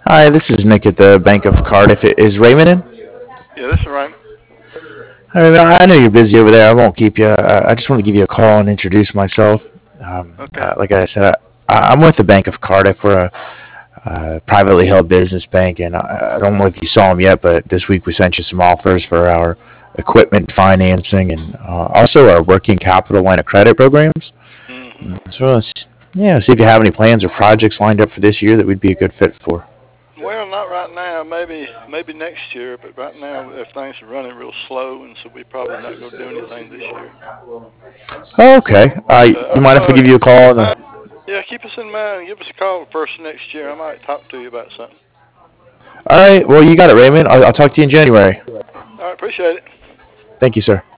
Hi, this is Nick at the Bank of Cardiff. Is Raymond in? Yeah, this is Raymond. Hi, Raymond. I know you're busy over there. I won't keep you. I just want to give you a call and introduce myself. Okay. Like I said, I'm with the Bank of Cardiff. We're a privately held business bank, and I don't know if you saw them yet, but this week we sent you some offers for our equipment financing and also our working capital line of credit programs. Hmm. Yeah, see if you have any plans or projects lined up for this year that we'd be a good fit for. Well, not right now. Maybe next year, but right now things are running real slow, and so we probably not going to do anything this year. Oh, okay. You mind if I give you a call? Yeah, keep us in mind. Give us a call first next year. I might talk to you about something. All right. Well, you got it, Raymond. I'll talk to you in January. All right, appreciate it. Thank you, sir.